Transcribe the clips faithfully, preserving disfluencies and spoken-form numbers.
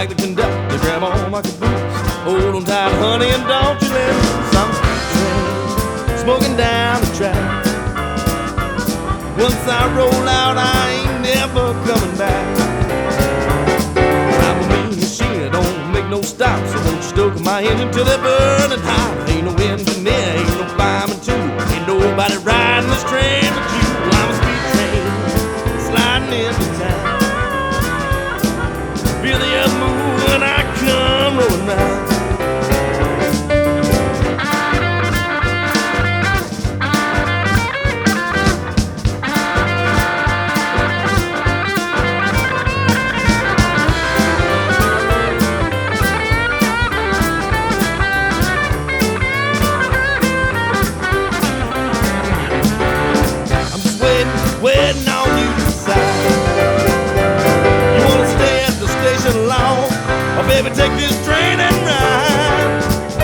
like the conductor, grab on my caboose. Hold on tight, honey, and don't you let loose. I'm street train, smoking down the track. Once I roll out, I ain't never coming back. I'm a mean machine, I don't make no stop, so won't you stoke my engine till it burning hot. Ain't no engineer, ain't no fireman too, ain't nobody riding this train but you. I'm a street train, sliding into town. Feel the earth move when I come rolling round. Waiting on you to decide. You wanna stay at the station long, or baby take this train and ride.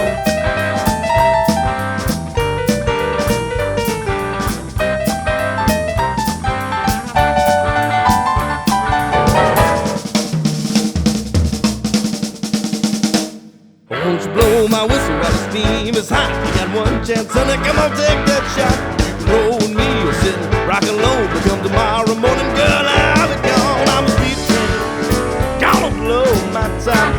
Won't you blow my whistle while the steam is hot? You got one chance, honey, come on, take that shot. You can roll with me or sit rockin' low, but come tomorrow morning, girl, I'll be gone. I'm a street train, gonna blow my top.